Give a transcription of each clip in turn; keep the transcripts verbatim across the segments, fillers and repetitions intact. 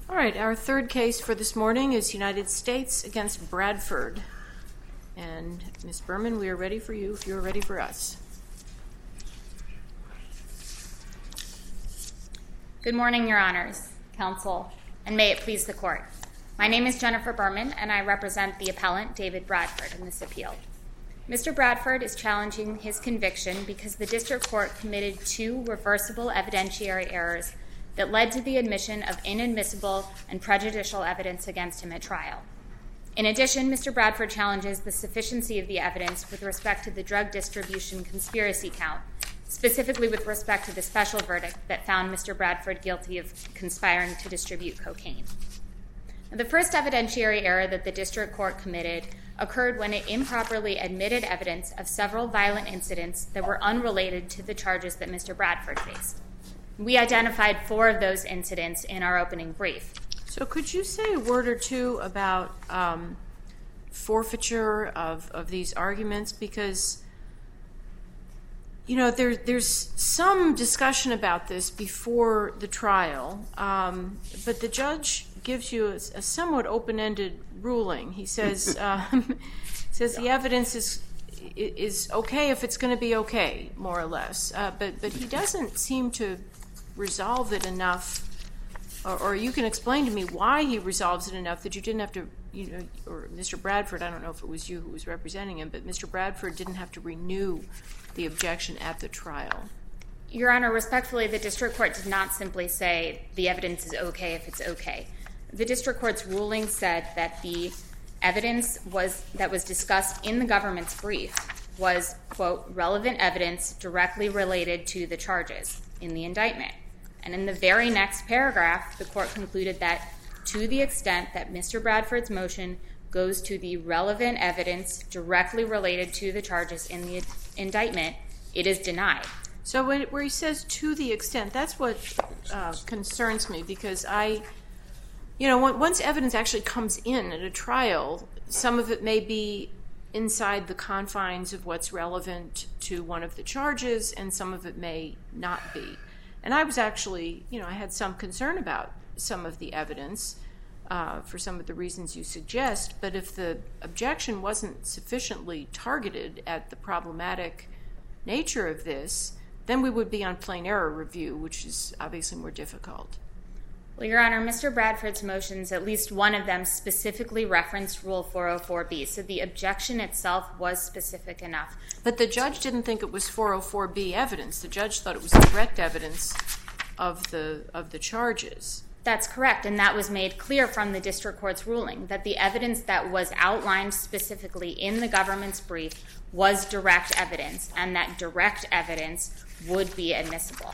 All right, our third case for this morning is United States against Bradford. And Miz Berman, we are ready for you if you're ready for us. Good morning, Your Honors, Counsel, and may it please the Court. My name is Jennifer Berman, and I represent the appellant, David Bradford, in this appeal. Mister Bradford is challenging his conviction because the District Court committed two reversible evidentiary errors that led to the admission of inadmissible and prejudicial evidence against him at trial. In addition, Mister Bradford challenges the sufficiency of the evidence with respect to the drug distribution conspiracy count, specifically with respect to the special verdict that found Mister Bradford guilty of conspiring to distribute cocaine. The first evidentiary error that the District Court committed occurred when it improperly admitted evidence of several violent incidents that were unrelated to the charges that Mister Bradford faced. We identified four of those incidents in our opening brief. So could you say a word or two about um, forfeiture of, of these arguments? Because, you know, there, there's some discussion about this before the trial, um, but the judge gives you a, a somewhat open-ended ruling. He says, um, says the evidence is is okay if it's going to be okay, more or less. Uh, but but he doesn't seem to resolve it enough, or, or you can explain to me why he resolves it enough that you didn't have to, you know, or Mister Bradford, I don't know if it was you who was representing him, but Mister Bradford didn't have to renew the objection at the trial. Your Honor, respectfully, the District Court did not simply say the evidence is okay if it's okay. The District Court's ruling said that the evidence was that was discussed in the government's brief was, quote, relevant evidence directly related to the charges in the indictment. And in the very next paragraph, the court concluded that to the extent that Mister Bradford's motion goes to the relevant evidence directly related to the charges in the indictment, it is denied. So when, where he says to the extent, that's what uh, concerns me, because I, you know, once evidence actually comes in at a trial, some of it may be inside the confines of what's relevant to one of the charges, and some of it may not be. And I was actually, you know, I had some concern about some of the evidence uh, for some of the reasons you suggest, but if the objection wasn't sufficiently targeted at the problematic nature of this, then we would be on plain error review, which is obviously more difficult. Well, Your Honor, Mister Bradford's motions, at least one of them, specifically referenced Rule four oh four B, so the objection itself was specific enough. But the judge didn't think it was four oh four B evidence. The judge thought it was direct evidence of the of the charges. That's correct, and that was made clear from the District Court's ruling, that the evidence that was outlined specifically in the government's brief was direct evidence, and that direct evidence would be admissible.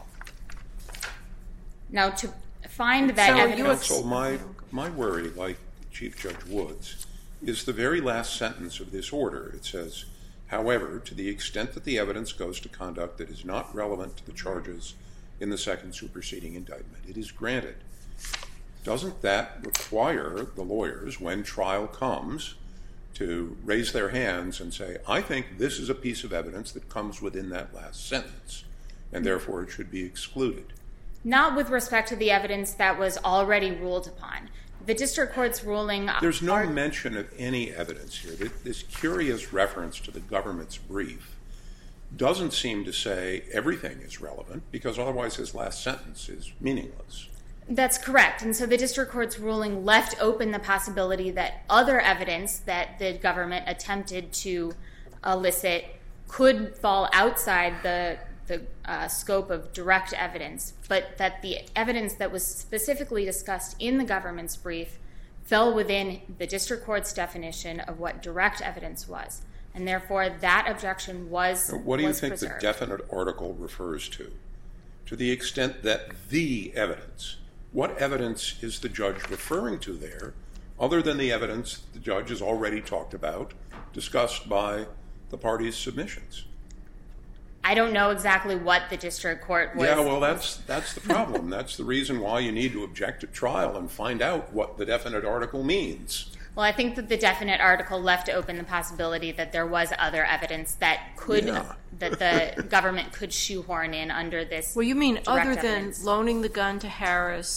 Now, to find that so evidence... Counsel, my, my worry, like Chief Judge Woods, is the very last sentence of this order. It says, however, to the extent that the evidence goes to conduct that is not relevant to the charges in the second superseding indictment, it is granted. Doesn't that require the lawyers, when trial comes, to raise their hands and say, I think this is a piece of evidence that comes within that last sentence, and therefore it should be excluded? Not with respect to the evidence that was already ruled upon. The District Court's ruling... There's no are, mention of any evidence here. This curious reference to the government's brief doesn't seem to say everything is relevant, because otherwise his last sentence is meaningless. That's correct. And so the District Court's ruling left open the possibility that other evidence that the government attempted to elicit could fall outside the the uh, scope of direct evidence, but that the evidence that was specifically discussed in the government's brief fell within the District Court's definition of what direct evidence was. And therefore, that objection was preserved. What do you think the definite article refers to? To the extent that the evidence, what evidence is the judge referring to there, other than the evidence the judge has already talked about, discussed by the parties' submissions? I don't know exactly what the District Court was... Yeah, well, that's that's the problem. That's the reason why you need to object at trial and find out what the definite article means. Well, I think that the definite article left open the possibility that there was other evidence that could yeah. that the government could shoehorn in under this. Well, you mean other evidence. than loaning the gun to Harris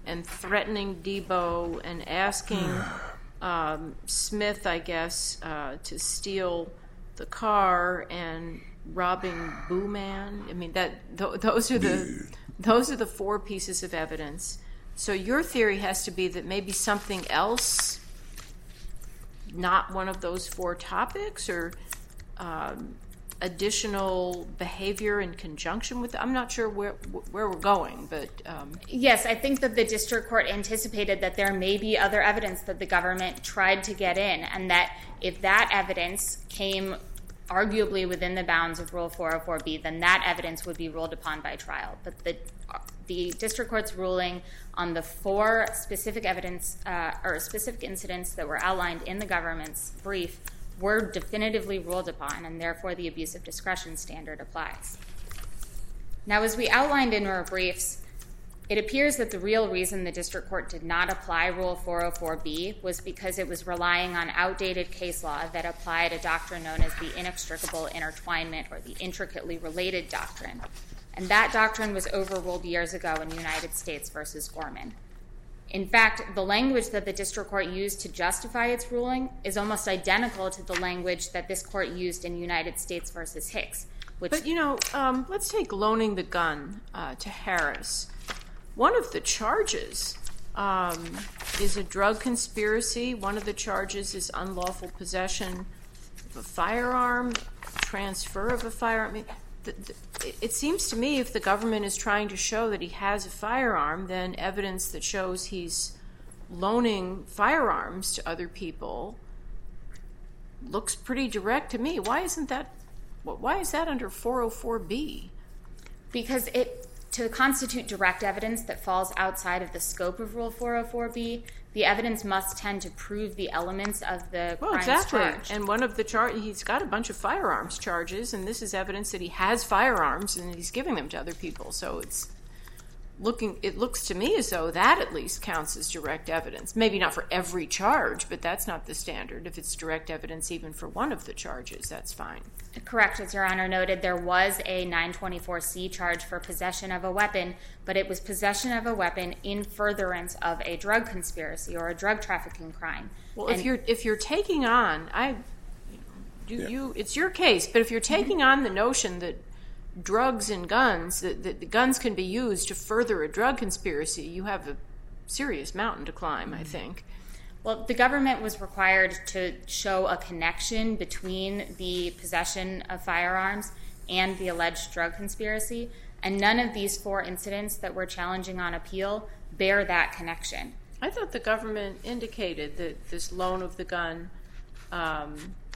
and threatening Debo and asking um, Smith, I guess, uh, to steal the car and robbing Boo Man. I mean, that th- those are the those are the four pieces of evidence. So your theory has to be that maybe something else, not one of those four topics, or um, additional behavior in conjunction with. I'm not sure where where we're going, but um. Yes, I think that the district court anticipated that there may be other evidence that the government tried to get in, and that if that evidence came arguably within the bounds of Rule four oh four B, then that evidence would be ruled upon by trial. But the the district court's ruling on the four specific evidence uh, or specific incidents that were outlined in the government's brief were definitively ruled upon, and therefore the abuse of discretion standard applies. Now, as we outlined in our briefs, it appears that the real reason the district court did not apply Rule four oh four B was because it was relying on outdated case law that applied a doctrine known as the inextricable intertwinement, or the intricately related doctrine. And that doctrine was overruled years ago in United States versus Gorman. In fact, the language that the district court used to justify its ruling is almost identical to the language that this court used in United States versus Hicks. Which but, you know, um, let's take loaning the gun uh, to Harris. One of the charges um, is a drug conspiracy. One of the charges is unlawful possession of a firearm, transfer of a firearm. I mean, the, the, it seems to me if the government is trying to show that he has a firearm, then evidence that shows he's loaning firearms to other people looks pretty direct to me. Why isn't that? Why is that under four oh four B? Because it, to constitute direct evidence that falls outside of the scope of Rule four oh four B, the evidence must tend to prove the elements of the well, crimes exactly. charged. And one of the char- he's got a bunch of firearms charges, and this is evidence that he has firearms and he's giving them to other people. So it's looking. It looks to me as though that at least counts as direct evidence. Maybe not for every charge, but that's not the standard. If it's direct evidence even for one of the charges, that's fine. Correct. As Your Honor noted, there was a nine twenty-four C charge for possession of a weapon, but it was possession of a weapon in furtherance of a drug conspiracy or a drug trafficking crime. Well, and if you're if you're taking on, I, do Yeah. you, it's your case. But if you're taking on the notion that drugs and guns, that, that the guns can be used to further a drug conspiracy, you have a serious mountain to climb, I think. Well, the government was required to show a connection between the possession of firearms and the alleged drug conspiracy, and none of these four incidents that we're challenging on appeal bear that connection. I thought the government indicated that this loan of the gun um,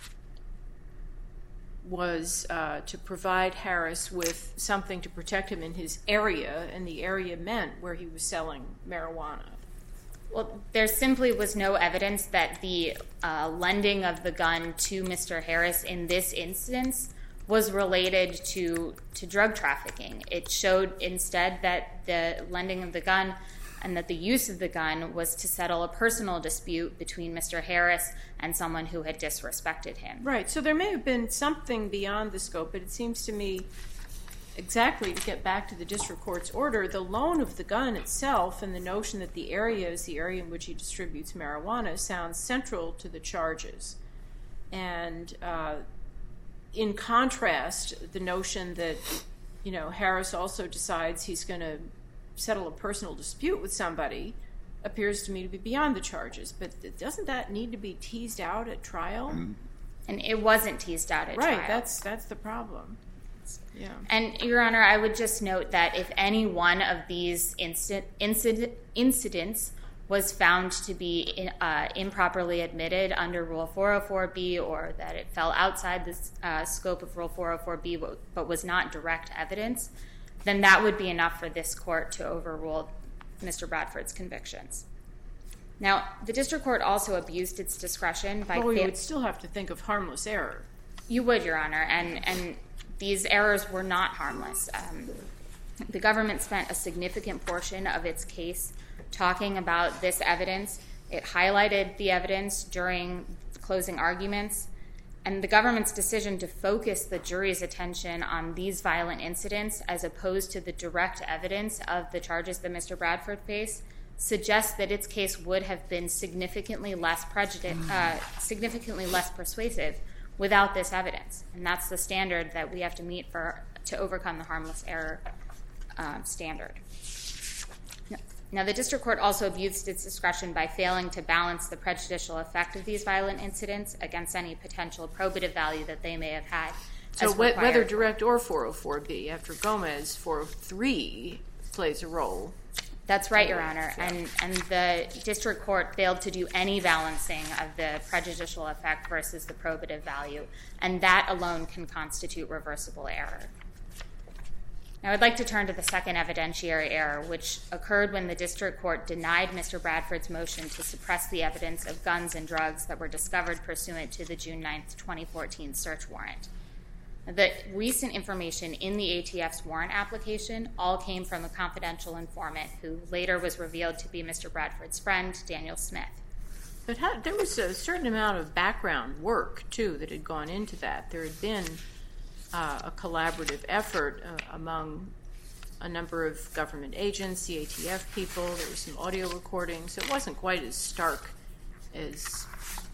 was uh, to provide Harris with something to protect him in his area, and the area meant where he was selling marijuana. Well, there simply was no evidence that the uh, lending of the gun to Mister Harris in this instance was related to, to drug trafficking. It showed instead that the lending of the gun and that the use of the gun was to settle a personal dispute between Mister Harris and someone who had disrespected him. Right, so there may have been something beyond the scope, but it seems to me, exactly to get back to the district court's order, the loan of the gun itself and the notion that the area is the area in which he distributes marijuana sounds central to the charges. And uh, in contrast, the notion that, you know, Harris also decides he's going to settle a personal dispute with somebody appears to me to be beyond the charges. But doesn't that need to be teased out at trial? And it wasn't teased out at right, trial. that's that's the problem. Yeah. And, Your Honor, I would just note that if any one of these inci- incident, incidents was found to be in, uh, improperly admitted under Rule four oh four B, or that it fell outside the uh, scope of Rule four oh four B but, but was not direct evidence, then that would be enough for this court to overrule Mister Bradford's convictions. Now, the district court also abused its discretion by... Well, we fa- would still have to think of harmless error. You would, Your Honor, and... and these errors were not harmless. Um, the government spent a significant portion of its case talking about this evidence. It highlighted the evidence during closing arguments, and the government's decision to focus the jury's attention on these violent incidents as opposed to the direct evidence of the charges that Mister Bradford faced suggests that its case would have been significantly less prejudice, uh, significantly less persuasive without this evidence. And that's the standard that we have to meet for to overcome the harmless error um, standard. Now, the district court also abused its discretion by failing to balance the prejudicial effect of these violent incidents against any potential probative value that they may have had. So wh- whether direct or four oh four B, after Gomez, four oh three plays a role. That's right, Your Honor. And, and the district court failed to do any balancing of the prejudicial effect versus the probative value, and that alone can constitute reversible error. Now, I'd like to turn to the second evidentiary error, which occurred when the district court denied Mister Bradford's motion to suppress the evidence of guns and drugs that were discovered pursuant to the June ninth, twenty fourteen search warrant. The recent information in the A T F's warrant application all came from a confidential informant who later was revealed to be Mister Bradford's friend, Daniel Smith. But how, there was a certain amount of background work, too, that had gone into that. There had been uh, a collaborative effort uh, among a number of government agents, the A T F people. There was some audio recording, so it wasn't quite as stark as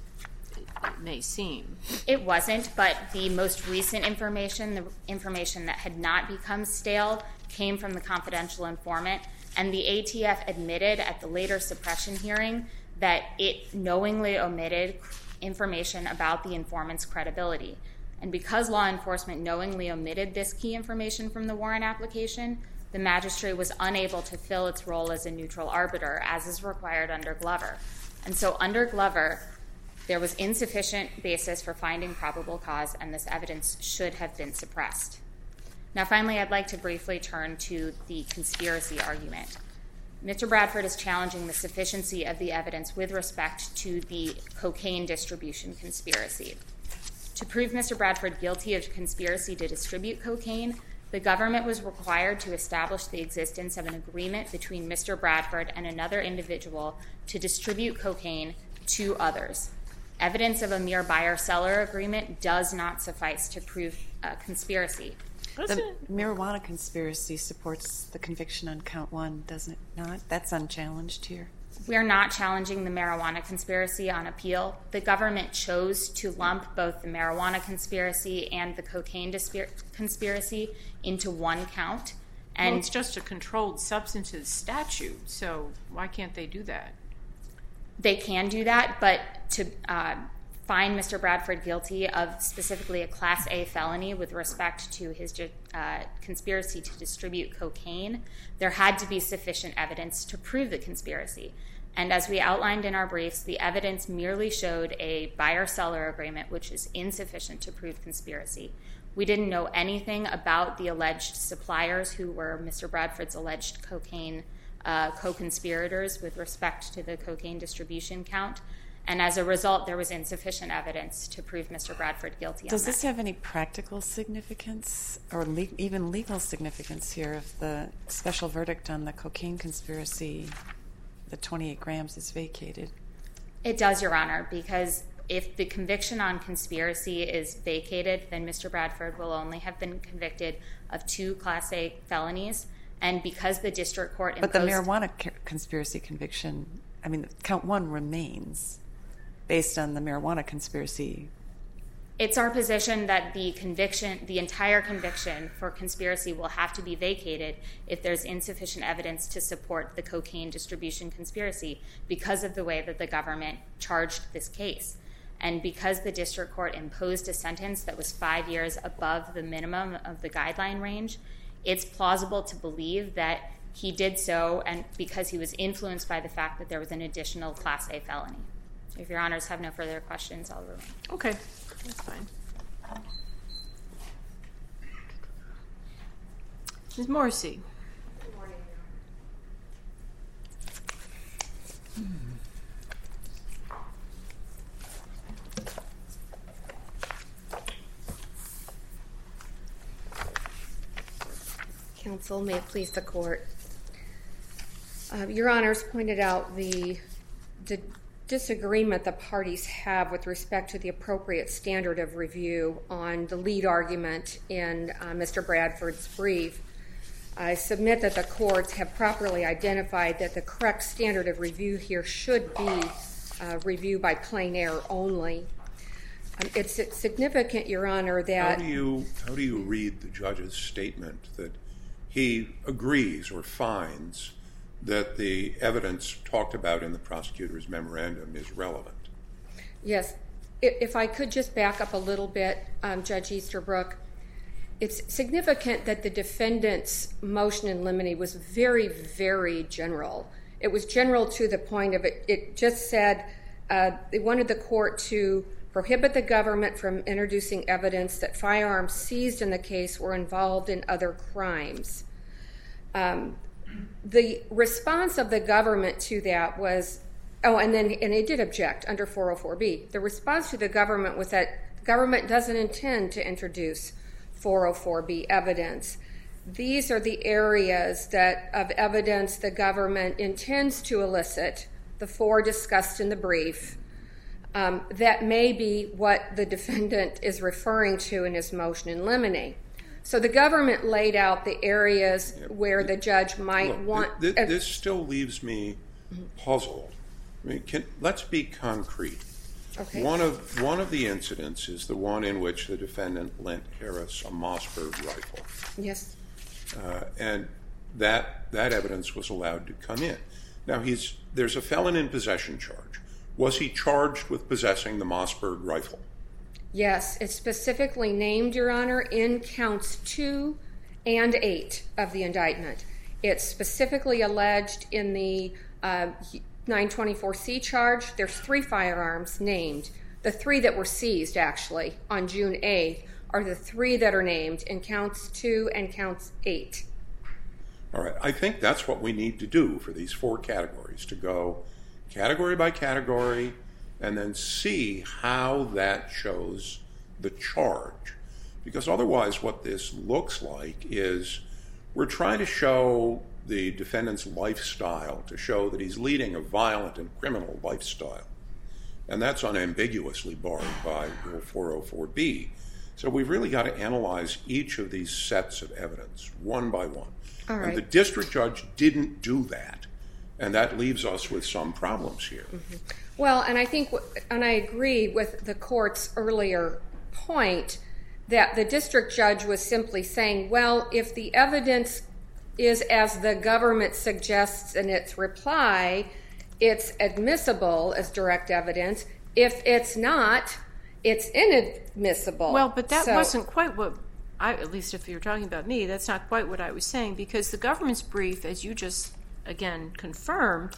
it may seem. It wasn't, but the most recent information, the information that had not become stale, came from the confidential informant, and the A T F admitted at the later suppression hearing that it knowingly omitted information about the informant's credibility. And because law enforcement knowingly omitted this key information from the warrant application, the magistrate was unable to fill its role as a neutral arbiter, as is required under Glover. And so under Glover, there was insufficient basis for finding probable cause, and this evidence should have been suppressed. Now, finally, I'd like to briefly turn to the conspiracy argument. Mister Bradford is challenging the sufficiency of the evidence with respect to the cocaine distribution conspiracy. To prove Mister Bradford guilty of conspiracy to distribute cocaine, the government was required to establish the existence of an agreement between Mister Bradford and another individual to distribute cocaine to others. Evidence of a mere buyer-seller agreement does not suffice to prove a conspiracy. The marijuana conspiracy supports the conviction on count one, doesn't it not? That's unchallenged here. We are not challenging the marijuana conspiracy on appeal. The government chose to lump both the marijuana conspiracy and the cocaine dispir- conspiracy into one count. And well, it's just a controlled substances statute, so why can't they do that? They can do that, but to uh, find Mister Bradford guilty of specifically a Class A felony with respect to his uh, conspiracy to distribute cocaine, there had to be sufficient evidence to prove the conspiracy. And as we outlined in our briefs, the evidence merely showed a buyer-seller agreement, which is insufficient to prove conspiracy. We didn't know anything about the alleged suppliers who were Mister Bradford's alleged cocaine uh, co-conspirators with respect to the cocaine distribution count. And as a result, there was insufficient evidence to prove Mister Bradford guilty on that. Does this have any practical significance or le- even legal significance here if the special verdict on the cocaine conspiracy, the twenty-eight grams, is vacated? It does, Your Honor, because if the conviction on conspiracy is vacated, then Mister Bradford will only have been convicted of two Class A felonies. And because the district court imposed... But the marijuana ca- conspiracy conviction, I mean, count one remains based on the marijuana conspiracy. It's our position that the conviction, the entire conviction for conspiracy will have to be vacated if there's insufficient evidence to support the cocaine distribution conspiracy because of the way that the government charged this case. And because the district court imposed a sentence that was five years above the minimum of the guideline range, it's plausible to believe that he did so and because he was influenced by the fact that there was an additional Class A felony. If Your Honors have no further questions, I'll remain. Okay, that's fine. Miz Morrissey. Good morning, Your Honor. Counsel, may it please the court. Uh, Your Honors pointed out the, the disagreement the parties have with respect to the appropriate standard of review on the lead argument in uh, Mister Bradford's brief. I submit that the courts have properly identified that the correct standard of review here should be uh, review by plain error only. Um, it's significant, Your Honor, that... How do you, how do you read the judge's statement that he agrees or finds that the evidence talked about in the prosecutor's memorandum is relevant? Yes. If I could just back up a little bit, um, Judge Easterbrook, it's significant that the defendant's motion in limine was very, very general. It was general to the point of it, it just said uh, they wanted the court to prohibit the government from introducing evidence that firearms seized in the case were involved in other crimes. Um, the response of the government to that was, oh, and then and they did object under four oh four B. The response to the government was that the government doesn't intend to introduce four oh four B evidence. These are the areas that of evidence the government intends to elicit, the four discussed in the brief. Um, that may be what the defendant is referring to in his motion in limine. So the government laid out the areas where the judge might Look, want... th- th- this still leaves me puzzled. I mean, can, let's be concrete. Okay. One of one of the incidents is the one in which the defendant lent Harris a Mossberg rifle. Yes. Uh, and that that evidence was allowed to come in. Now, he's there's a felon in possession charge. Was he charged with possessing the Mossberg rifle? Yes, it's specifically named, Your Honor, in counts two and eight of the indictment. It's specifically alleged in the uh, nine twenty-four C charge. There's three firearms named. The three that were seized, actually, on June eighth are the three that are named in counts two and counts eight. All right. I think that's what we need to do for these four categories, to go category by category and then see how that shows the charge. Because otherwise what this looks like is we're trying to show the defendant's lifestyle, to show that he's leading a violent and criminal lifestyle. And that's unambiguously barred by Rule four oh four B. So we've really got to analyze each of these sets of evidence one by one. All right. And the district judge didn't do that. And that leaves us with some problems here. Mm-hmm. Well, and I think, and I agree with the court's earlier point that the district judge was simply saying, well, if the evidence is as the government suggests in its reply, it's admissible as direct evidence. If it's not, it's inadmissible. Well, but that so, wasn't quite what, I, at least if you're talking about me, that's not quite what I was saying, because the government's brief, as you just, again, confirmed,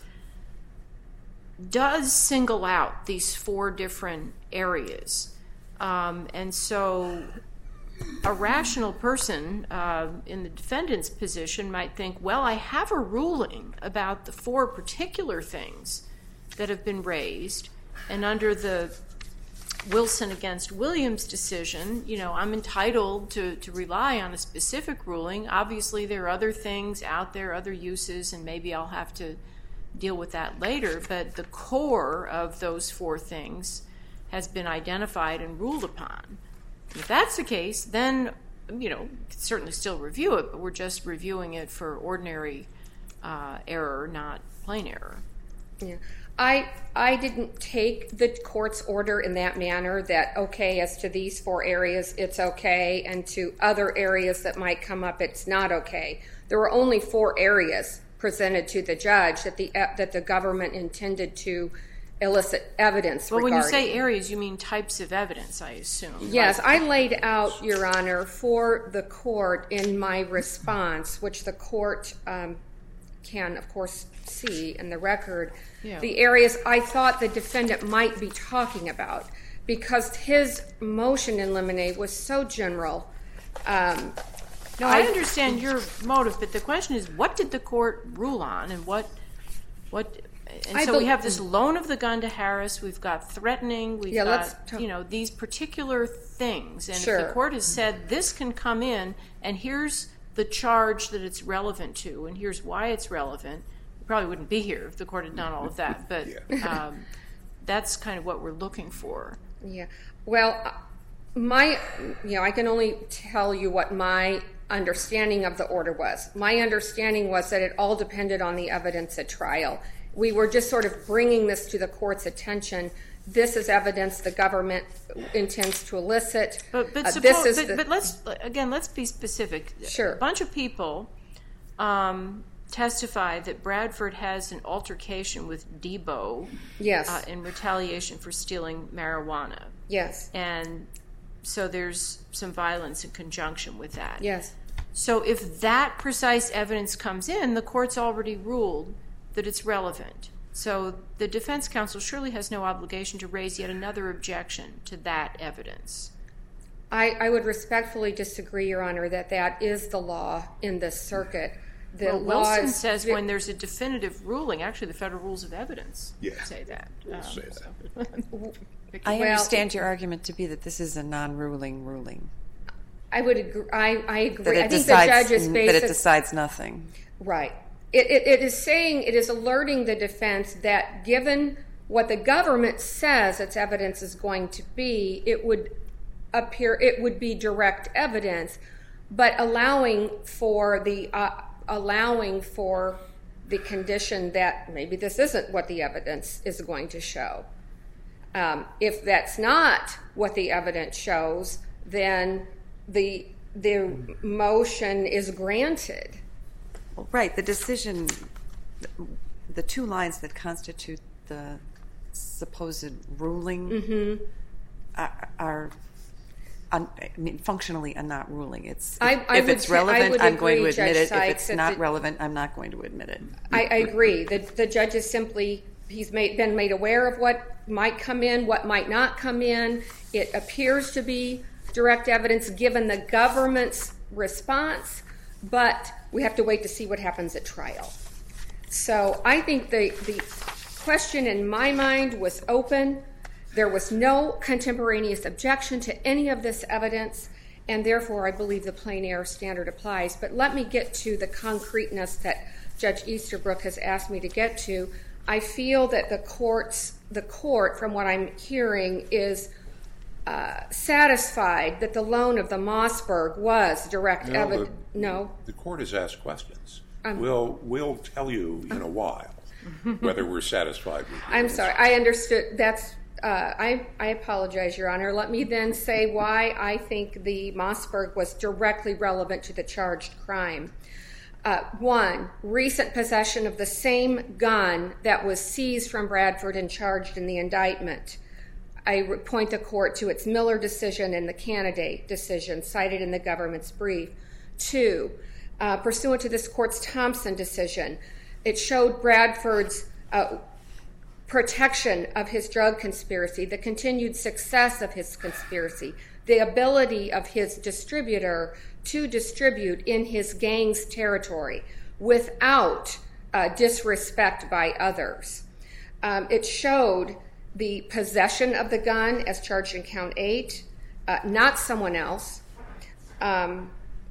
does single out these four different areas. Um, and so a rational person uh, in the defendant's position might think, well, I have a ruling about the four particular things that have been raised, and under the Wilson against Williams decision, you know, I'm entitled to, to rely on a specific ruling. Obviously, there are other things out there, other uses, and maybe I'll have to deal with that later, but the core of those four things has been identified and ruled upon. If that's the case, then, you know, could certainly still review it, but we're just reviewing it for ordinary uh, error, not plain error. Yeah. I I didn't take the court's order in that manner, that, okay, as to these four areas, it's okay, and to other areas that might come up, it's not okay. There were only four areas presented to the judge that the uh, that the government intended to elicit evidence well, regarding. When you say areas, you mean types of evidence, I assume. Yes, right? I laid out, Your Honor, for the court in my response, which the court um, can, of course, see in the record, yeah. the areas I thought the defendant might be talking about, because his motion in limine was so general. Um, no, I, I understand your motive, but the question is, what did the court rule on, and what, what? And I so be- we have this loan of the gun to Harris. We've got threatening. We've yeah, got talk- you know these particular things, and sure. if the court has said this can come in, and here's the charge that it's relevant to, and here's why it's relevant. We probably wouldn't be here if the court had done all of that, but yeah. um, that's kind of what we're looking for. Yeah. Well, my, you know, I can only tell you what my understanding of the order was. My understanding was that it all depended on the evidence at trial. We were just sort of bringing this to the court's attention. This is evidence the government intends to elicit. But, but, uh, suppose, this is but, the, but let's, again, let's be specific. Sure. A bunch of people um, testified that Bradford has an altercation with Debo yes. uh, in retaliation for stealing marijuana. Yes. And so there's some violence in conjunction with that. Yes. So if that precise evidence comes in, the court's already ruled that it's relevant. So the defense counsel surely has no obligation to raise yet another objection to that evidence. I, I would respectfully disagree, Your Honor, that that is the law in this circuit. The well, law Wilson is, says when there's a definitive ruling, actually the federal rules of evidence Yeah. say that. We'll Um, say that. so- I Well- understand your argument to be that this is a non-ruling ruling. I would agree. I, I agree. That it I think decides, the judge is that basic, it decides nothing. Right. It, it, it is saying, it is alerting the defense that given what the government says its evidence is going to be, it would appear, it would be direct evidence, but allowing for the, uh, allowing for the condition that maybe this isn't what the evidence is going to show. Um, if that's not what the evidence shows, then the the motion is granted. Well, right. The decision, the two lines that constitute the supposed ruling Mm-hmm. are, are un, I mean, functionally a not ruling. It's if, I- I if would it's say- I relevant, would I'm going to agree, admit Judge it. If Sykes, it's that not the- relevant, I'm not going to admit it. I, I agree. The, the judge is simply, he's made, been made aware of what might come in, what might not come in. It appears to be direct evidence given the government's response, but we have to wait to see what happens at trial. So I think the, the question in my mind was open. There was no contemporaneous objection to any of this evidence, and therefore I believe the plain error standard applies. But let me get to the concreteness that Judge Easterbrook has asked me to get to. I feel that the courts, the court, from what I'm hearing, is uh, satisfied that the loan of the Mossberg was direct No, evidence. the- No? The court has asked questions. Um, we'll, we'll tell you in a while whether we're satisfied with your I'm answer. sorry. I understood. That's. Uh, I, I apologize, Your Honor. Let me then say why I think the Mossberg was directly relevant to the charged crime. Uh, one, recent possession of the same gun that was seized from Bradford and charged in the indictment. I point the court to its Miller decision and the candidate decision cited in the government's brief. Two, uh, pursuant to this court's Thompson decision, it showed Bradford's uh, protection of his drug conspiracy, the continued success of his conspiracy, the ability of his distributor to distribute in his gang's territory without uh, disrespect by others. Um, it showed the possession of the gun as charged in count eight, uh, not someone else. Um,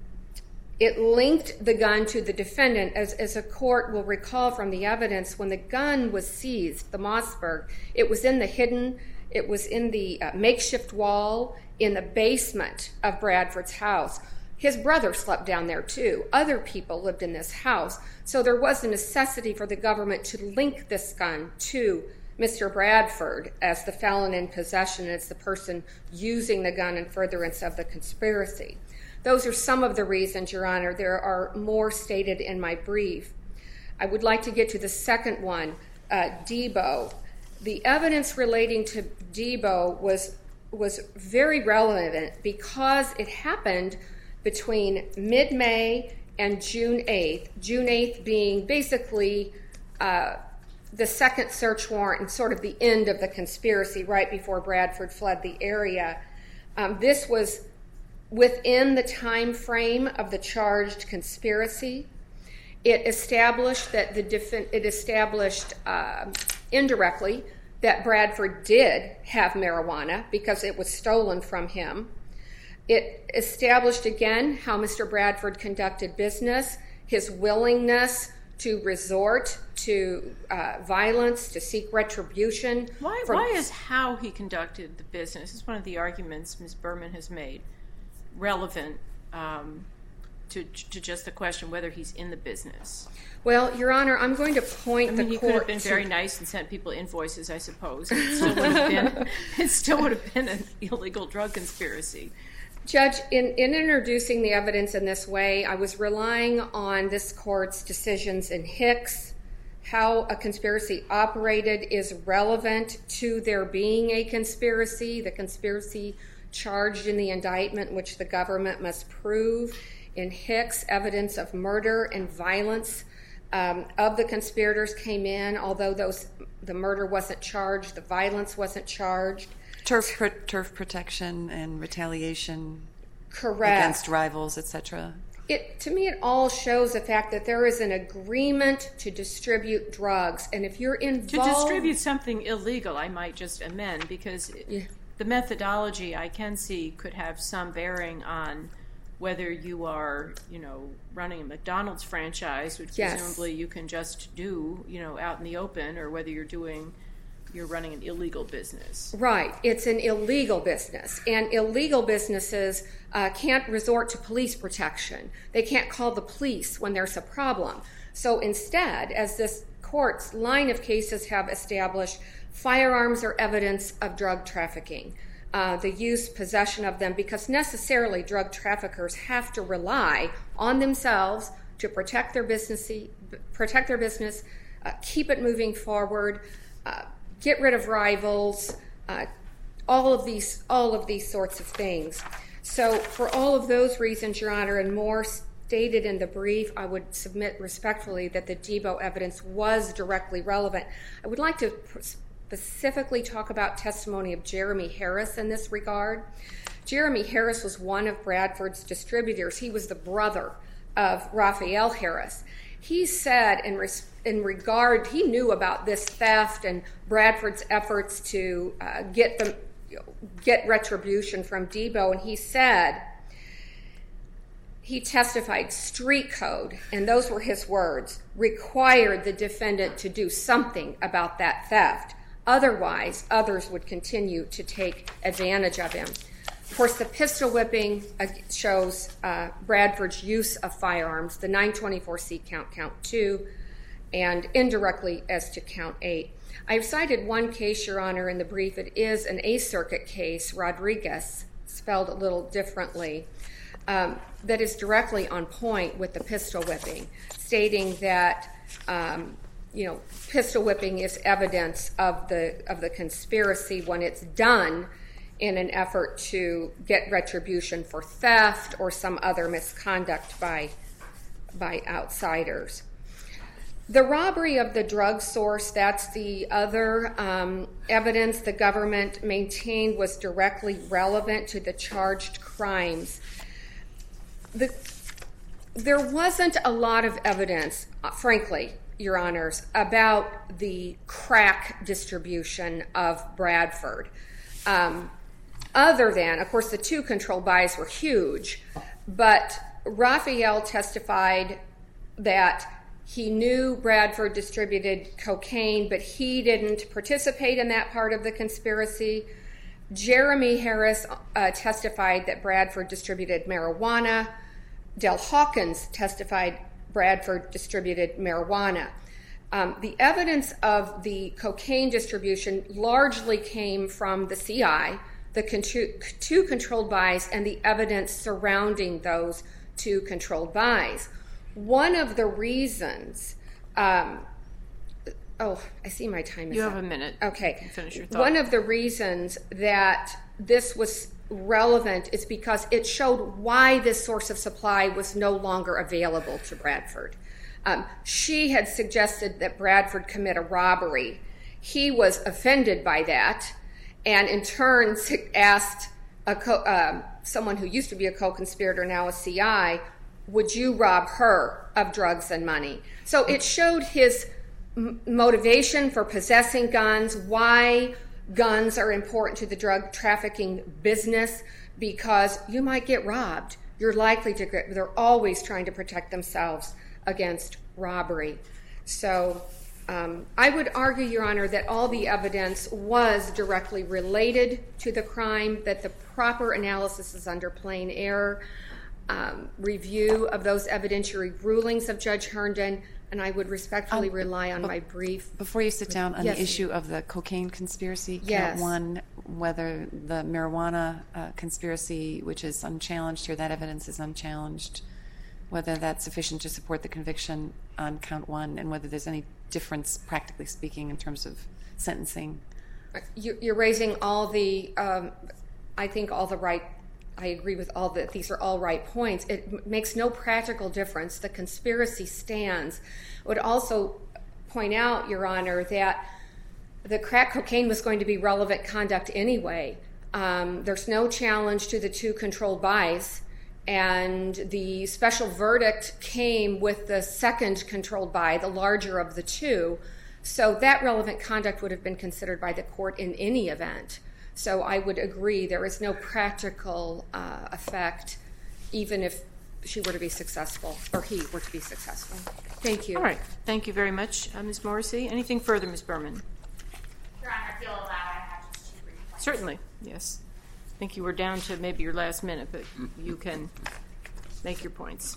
It linked the gun to the defendant, as, as a court will recall from the evidence. When the gun was seized, the Mossberg, it was in the hidden, it was in the uh, makeshift wall in the basement of Bradford's house. His brother slept down there too. Other people lived in this house. So there was a necessity for the government to link this gun to Mister Bradford as the felon in possession, as the person using the gun in furtherance of the conspiracy. Those are some of the reasons, Your Honor. There are more stated in my brief. I would like to get to the second one, uh, Debo. The evidence relating to Debo was, was very relevant because it happened between mid-May and June eighth, June eighth being basically uh, the second search warrant and sort of the end of the conspiracy right before Bradford fled the area. Um, this was within the time frame of the charged conspiracy. It established that the defen- it established uh, indirectly that Bradford did have marijuana because it was stolen from him. It established again how Mister Bradford conducted business, his willingness to resort to uh, violence, to seek retribution. Why, from- why is how he conducted the business, it's one of the arguments Miz Berman has made, relevant um, to to just the question whether he's in the business. Well, Your Honor, I'm going to point I mean, the he court could have been to, very nice and sent people invoices, I suppose. It still would have been, it still would have been an illegal drug conspiracy. Judge, in, in introducing the evidence in this way, I was relying on this court's decisions in Hicks. How a conspiracy operated is relevant to there being a conspiracy, the conspiracy charged in the indictment, which the government must prove. In Hicks, evidence of murder and violence um, of the conspirators came in, although those the murder wasn't charged, the violence wasn't charged. Turf, pro- turf protection and retaliation Correct. against rivals, et cetera. It, to me, it all shows the fact that there is an agreement to distribute drugs, and if you're involved... To distribute something illegal, I might just amend, because Yeah. the methodology I can see could have some bearing on whether you are, you know, running a McDonald's franchise, which Yes. presumably you can just do, you know, out in the open, or whether you're doing, you're running an illegal business. Right. It's an illegal business. And illegal businesses uh, can't resort to police protection. They can't call the police when there's a problem. So instead, as this court's line of cases have established, firearms are evidence of drug trafficking. Uh, the use, possession of them, because necessarily drug traffickers have to rely on themselves to protect their business, protect their business, uh, keep it moving forward, uh, get rid of rivals, uh, all of these, all of these sorts of things. So, for all of those reasons, Your Honor, and more stated in the brief, I would submit respectfully that the Debo evidence was directly relevant. I would like to specifically talk about testimony of Jeremy Harris in this regard. Jeremy Harris was one of Bradford's distributors. He was the brother of Raphael Harris. He said in, res- in regard, he knew about this theft and Bradford's efforts to uh, get them, you know, get retribution from Debo, and he said, he testified, street code, and those were his words, required the defendant to do something about that theft. Otherwise, others would continue to take advantage of him. Of course, the pistol whipping shows uh, Bradford's use of firearms, the nine twenty-four C count, count two, and indirectly as to count eight. I've cited one case, Your Honor, in the brief. It is an Eighth Circuit case, Rodriguez, spelled a little differently, um, that is directly on point with the pistol whipping, stating that um, you know, pistol whipping is evidence of the of the conspiracy when it's done in an effort to get retribution for theft or some other misconduct by by outsiders. The robbery of the drug source, that's the other um, evidence the government maintained was directly relevant to the charged crimes. The, there wasn't a lot of evidence, uh, frankly, Your Honors, about the crack distribution of Bradford. Um, other than, of course, the two controlled buys were huge, but Raphael testified that he knew Bradford distributed cocaine, but he didn't participate in that part of the conspiracy. Jeremy Harris uh, testified that Bradford distributed marijuana. Del Hawkins testified Bradford distributed marijuana. Um, the evidence of the cocaine distribution largely came from the C I, the con- two controlled buys, and the evidence surrounding those two controlled buys. One of the reasons, um, oh, I see my time is You up. have a minute. Okay. Finish your thought. One of the reasons that this was relevant is because it showed why this source of supply was no longer available to Bradford. Um, she had suggested that Bradford commit a robbery. He was offended by that, and in turn asked a co- um, someone who used to be a co-conspirator, now a C I, would you rob her of drugs and money? So it showed his m- motivation for possessing guns, why guns are important to the drug trafficking business, because you might get robbed. You're likely to get, they're always trying to protect themselves against robbery. So um, I would argue, Your Honor, that all the evidence was directly related to the crime, that the proper analysis is under plain error. um, review of those evidentiary rulings of Judge Herndon, and I would respectfully Um, rely on but my brief. Before you sit down, on Yes, the issue of the cocaine conspiracy, Yes. count one, whether the marijuana uh, conspiracy, which is unchallenged here, that evidence is unchallenged, whether that's sufficient to support the conviction on count one, and whether there's any difference, practically speaking, in terms of sentencing. You- You're raising all the, um, I think, all the right, I agree with all that. These are all right points. It m- makes no practical difference. The conspiracy stands. I would also point out, Your Honor, that the crack cocaine was going to be relevant conduct anyway. Um, there's no challenge to the two controlled buys, and the special verdict came with the second controlled buy, the larger of the two. So that relevant conduct would have been considered by the court in any event. So I would agree there is no practical uh, effect, even if she were to be successful, or he were to be successful. Thank you. All right. Thank you very much, uh, Miz Morrissey. Anything further, Miz Berman? Your Honor, if you'll allow, I have just two brief points. Certainly, yes. I think you were down to maybe your last minute, but you can make your points.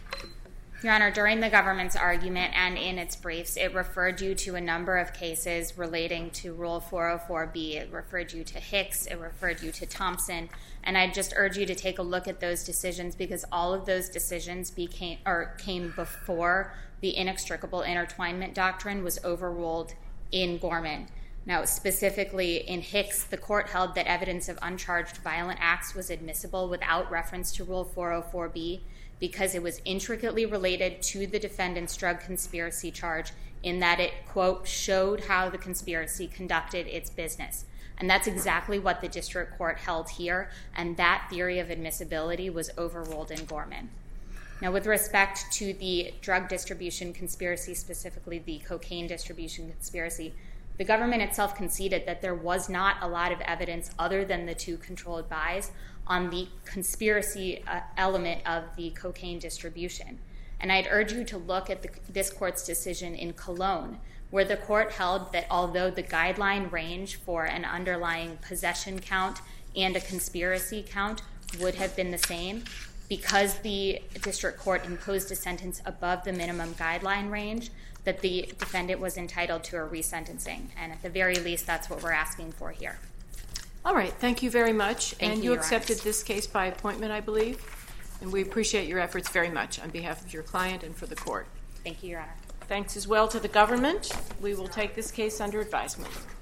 Your Honor, during the government's argument and in its briefs, it referred you to a number of cases relating to Rule four oh four B. It referred you to Hicks. It referred you to Thompson. And I'd just urge you to take a look at those decisions, because all of those decisions became or came before the inextricable intertwinement doctrine was overruled in Gorman. Now, specifically in Hicks, the court held that evidence of uncharged violent acts was admissible without reference to Rule four oh four B, because it was intricately related to the defendant's drug conspiracy charge, in that it, quote, showed how the conspiracy conducted its business. And that's exactly what the district court held here, and that theory of admissibility was overruled in Gorman. Now, with respect to the drug distribution conspiracy, specifically the cocaine distribution conspiracy, the government itself conceded that there was not a lot of evidence other than the two controlled buys on the conspiracy uh, element of the cocaine distribution. And I'd urge you to look at the, this court's decision in Cologne, where the court held that although the guideline range for an underlying possession count and a conspiracy count would have been the same, because the district court imposed a sentence above the minimum guideline range, that the defendant was entitled to a resentencing. And at the very least, that's what we're asking for here. All right. Thank you very much. Thank and you, you Your accepted Honors. this case by appointment, I believe. And we appreciate your efforts very much on behalf of your client and for the court. Thank you, Your Honor. Thanks as well to the government. We will take this case under advisement.